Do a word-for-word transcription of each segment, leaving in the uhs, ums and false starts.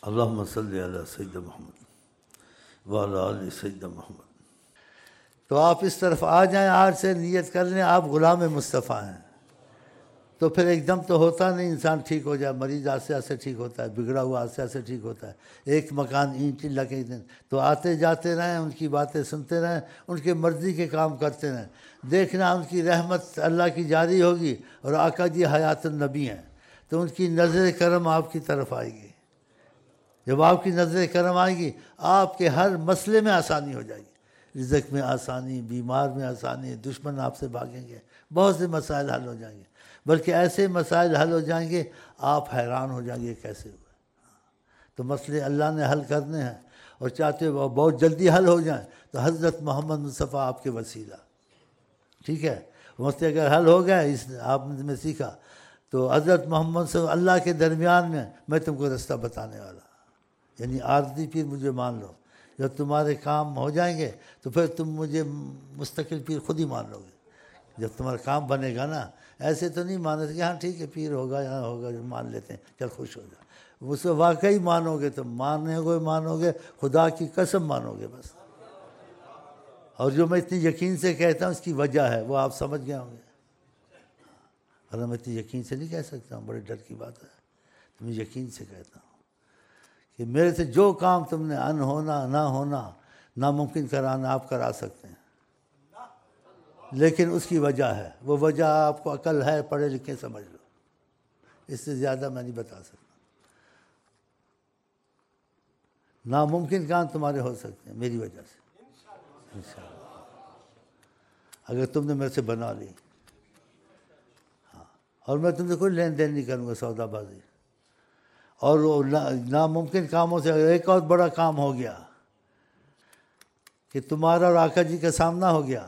اللہم صلی علی سیدنا محمد وعلی آل سیدنا محمد۔ تو آپ اس طرف آ جائیں، آج سے نیت کر لیں آپ غلام مصطفیٰ ہیں، تو پھر ایک دم تو ہوتا نہیں انسان ٹھیک ہو جائے، مریض آہستہ آہستہ ٹھیک ہوتا ہے، بگڑا ہوا آہستہ آہستہ ٹھیک ہوتا ہے۔ ایک مکان اینٹ لگے دن تو آتے جاتے رہیں، ان کی باتیں سنتے رہیں، ان کے مرضی کے کام کرتے رہیں، دیکھنا ان کی رحمت اللہ کی جاری ہوگی۔ اور آقا جی حیات النبی ہیں تو ان کی نظر کرم آپ کی طرف آئے گی۔ جب آپ کی نظر کرم آئے گی آپ کے ہر مسئلے میں آسانی ہو جائے گی، رزق میں آسانی، بیمار میں آسانی، دشمن آپ سے بھاگیں گے، بہت سے مسائل حل ہو جائیں گے، بلکہ ایسے مسائل حل ہو جائیں گے آپ حیران ہو جائیں گے کیسے ہوئے۔ تو مسئلے اللہ نے حل کرنے ہیں اور چاہتے وہ بہت جلدی حل ہو جائیں تو حضرت محمد مصطفیٰ آپ کے وسیلہ، ٹھیک ہے، مسئلے اگر حل ہو گئے، اس آپ نے میں سیکھا تو حضرت محمد صلی اللہ کے درمیان میں میں تم کو رستہ بتانے والا، یعنی عارضی پیر مجھے مان لو، جب تمہارے کام ہو جائیں گے تو پھر تم مجھے مستقل پیر خود ہی مان لو گے۔ جب تمہارا کام بنے گا نا، ایسے تو نہیں مانے کہ ہاں ٹھیک ہے پیر ہوگا یہاں ہوگا مان لیتے ہیں چل خوش ہو جا، اس کو واقعی مانو گے تو مانو گے مانو گے خدا کی قسم مانو گے بس۔ اور جو میں اتنی یقین سے کہتا ہوں اس کی وجہ ہے وہ آپ سمجھ گئے ہوں گے، ورنہ میں اتنی یقین سے نہیں کہہ سکتا ہوں، بڑے ڈر کی بات ہے، تو میں یقین سے کہتا ہوں کہ میرے سے جو کام تم نے ان ہونا نہ ہونا ناممکن کرانا آپ کرا سکتے ہیں، لیکن اس کی وجہ ہے، وہ وجہ آپ کو عقل ہے، پڑھے لکھے سمجھ لو، اس سے زیادہ میں نہیں بتا سکتا۔ ناممکن کام تمہارے ہو سکتے ہیں میری وجہ سے انشاءاللہ، اگر تم نے میرے سے بنا لی، ہاں، اور میں تم سے کوئی لین دین نہیں کروں گا سودا بازی۔ اور وہ ناممکن کاموں سے اگر ایک اور بڑا کام ہو گیا کہ تمہارا اور آقا جی کا سامنا ہو گیا،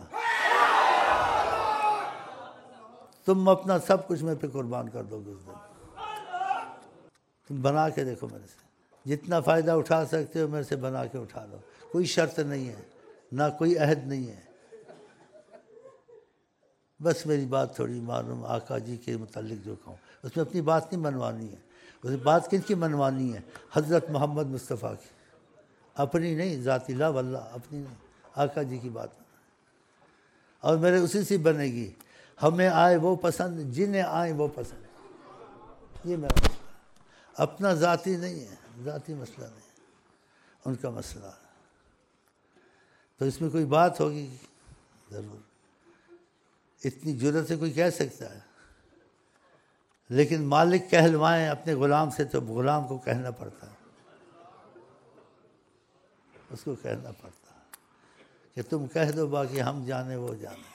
تم اپنا سب کچھ میرے پہ قربان کر دو گے اس دن۔ تم بنا کے دیکھو میرے سے، جتنا فائدہ اٹھا سکتے ہو میرے سے بنا کے اٹھا لو، کوئی شرط نہیں ہے، نہ کوئی عہد نہیں ہے، بس میری بات تھوڑی معلوم آقا جی کے متعلق جو کہوں، اس میں اپنی بات نہیں منوانی ہے، اس میں بات کن کی منوانی ہے؟ حضرت محمد مصطفیٰ کی، اپنی نہیں، ذاتی لا واللہ، اپنی نہیں، آقا جی کی بات، اور میرے اسی سے بنے گی۔ ہمیں آئے وہ پسند جنہیں آئیں وہ پسند، یہ میرا مسئلہ ہے، اپنا ذاتی نہیں ہے، ذاتی مسئلہ نہیں ہے، ان کا مسئلہ ہے۔ تو اس میں کوئی بات ہوگی ضرور، اتنی جرأت سے کوئی کہہ سکتا ہے، لیکن مالک کہلوائیں اپنے غلام سے تو غلام کو کہنا پڑتا ہے، اس کو کہنا پڑتا ہے کہ تم کہہ دو باقی ہم جانے وہ جانے۔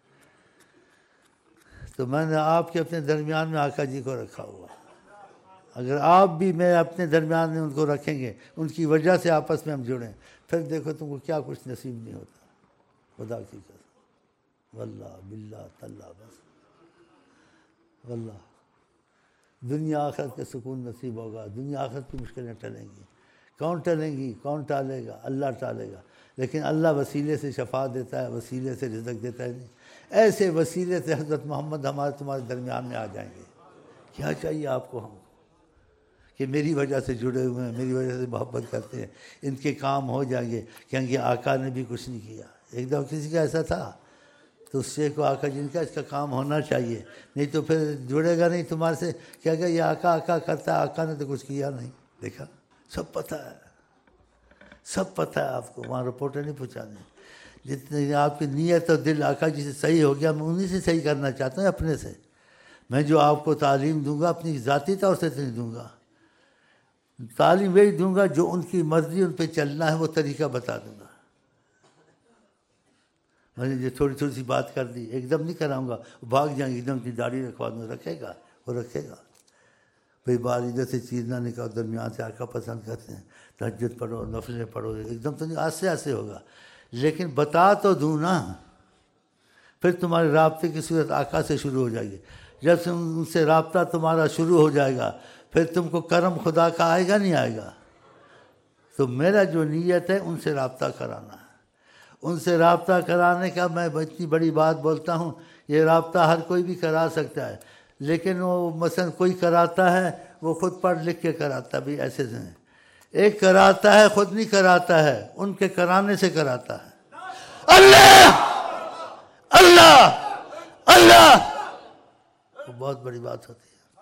تو میں نے آپ کے اپنے درمیان میں آقا جی کو رکھا ہوا، اگر آپ بھی میں اپنے درمیان میں ان کو رکھیں گے، ان کی وجہ سے آپس میں ہم جڑیں، پھر دیکھو تم کو کیا کچھ نصیب نہیں ہوتا، خدا کی قسم، واللہ باللہ تاللہ، بس واللہ دنیا آخرت کا سکون نصیب ہوگا، دنیا آخرت کی مشکلیں ٹلیں گی، کون ٹلیں گی؟ کون ٹالے گا؟ اللہ ٹالے گا، لیکن اللہ وسیلے سے شفا دیتا ہے، وسیلے سے رزق دیتا ہے، نہیں ایسے وسیلے سے حضرت محمد ہمارے تمہارے درمیان میں آ جائیں گے۔ کیا چاہیے آپ کو ہم کہ میری وجہ سے جڑے ہوئے ہیں، میری وجہ سے محبت کرتے ہیں، ان کے کام ہو جائیں گے، کیونکہ آقا نے بھی کچھ نہیں کیا۔ ایک دفعہ کسی کا ایسا تھا تو اس سے کو آقا جن کا اس کا کام ہونا چاہیے، نہیں تو پھر جڑے گا نہیں تمہارے سے، کیا کہ یہ آقا آقا کرتا ہے، آقا نے تو کچھ کیا نہیں۔ دیکھا، سب پتہ ہے، سب پتہ ہے آپ کو، وہاں رپورٹیں نہیں پہنچانے، جتنے آپ کی نیت اور دل آقا جی سے صحیح ہو گیا، میں انہی سے صحیح کرنا چاہتا ہوں، اپنے سے۔ میں جو آپ کو تعلیم دوں گا اپنی ذاتی طور سے نہیں دوں گا، تعلیم وہی دوں گا جو ان کی مرضی، ان پہ چلنا ہے وہ طریقہ بتا دوں گا۔ میں نے جو تھوڑی تھوڑی سی بات کر دی، ایک دم نہیں کراؤں گا، بھاگ جائیں گے، ایک دم کی داڑھی رکھوا دوں، رکھے گا وہ رکھے گا، بھئی بار ادھر سے چیز نہ نکاؤ، درمیان سے آقا پسند کرتے ہیں، تہجد پڑھو، نفلیں پڑھو، ایک دم تو نہیں، آستے آستے ہوگا، لیکن بتا تو دوں نا۔ پھر تمہارے رابطے کی صورت آقا سے شروع ہو جائے گی، جب سے ان سے رابطہ تمہارا شروع ہو جائے گا پھر تم کو کرم خدا کا آئے گا نہیں آئے گا؟ تو میرا جو نیت ہے ان سے رابطہ کرانا ہے، ان سے رابطہ کرانے کا میں اتنی بڑی بات بولتا ہوں، یہ رابطہ ہر کوئی بھی کرا سکتا ہے، لیکن وہ مثلا کوئی کراتا ہے وہ خود پڑھ لکھ کے کراتا ہے، بھئی ایسے سے ایک کراتا ہے، خود نہیں کراتا ہے، ان کے کرانے سے کراتا ہے۔ اللہ اللہ اللہ، وہ بہت بڑی بات ہوتی ہے۔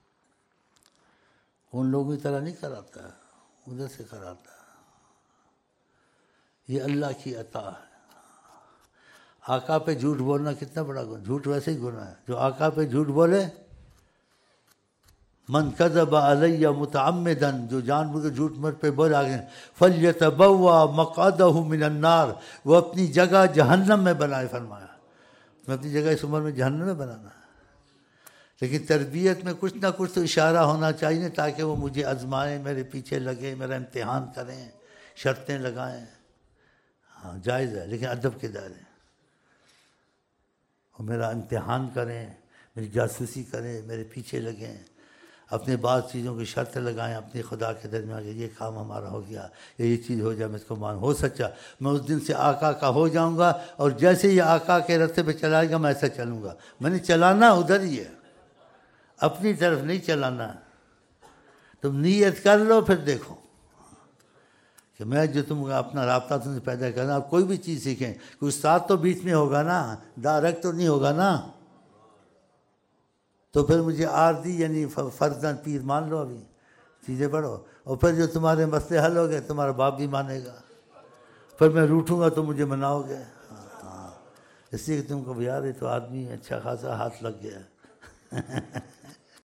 ان لوگوں کی طرح نہیں کراتا ہے، ادھر سے کراتا ہے۔ یہ اللہ کی عطا ہے۔ آقا پہ جھوٹ بولنا کتنا بڑا گناہ، جھوٹ ویسے ہی گناہ ہے۔ جو آقا پہ جھوٹ بولے، من کذب علی متعمدا، جو جان بوجھ کے جھوٹ مر پہ بولا آگے، فلیتبوا مقعدہ من النار، وہ اپنی جگہ جہنم میں بنائے، فرمایا میں اپنی جگہ اس عمر میں جہنم میں بنانا ہے۔ لیکن تربیت میں کچھ نہ کچھ تو اشارہ ہونا چاہیے تاکہ وہ مجھے آزمائیں، میرے پیچھے لگیں، میرا امتحان کریں، شرطیں لگائیں۔ ہاں جائز ہے، لیکن ادب کے دائرے، اور میرا امتحان کریں، میری جاسوسی کریں، میرے پیچھے لگیں، اپنے بعض چیزوں کی شرط لگائیں اپنے خدا کے درمیان کہ یہ کام ہمارا ہو گیا، یا یہ چیز ہو جائے، میں اس کو مان ہو سچا، میں اس دن سے آقا کا ہو جاؤں گا، اور جیسے یہ آقا کے رستے پہ چلائے گا میں ایسا چلوں گا۔ میں نے چلانا ادھر ہی ہے، اپنی طرف نہیں چلانا۔ تم نیت کر لو، پھر دیکھو کہ میں جو تم اپنا رابطہ تم سے پیدا کرنا۔ آپ کوئی بھی چیز سیکھیں، کوئی استاد تو بیچ میں ہوگا نا، ڈائریکٹ تو نہیں ہوگا نا۔ تو پھر مجھے عارضی یعنی فرضاً پیر مان لو، ابھی چیزیں پڑھو، اور پھر جو تمہارے مسئلے حل ہو گئے تمہارا باپ بھی مانے گا، پھر میں روٹھوں گا تو مجھے مناؤ گے۔ ہاں، اس لیے کہ تم کو یار یہ تو آدمی اچھا خاصا ہاتھ لگ گیا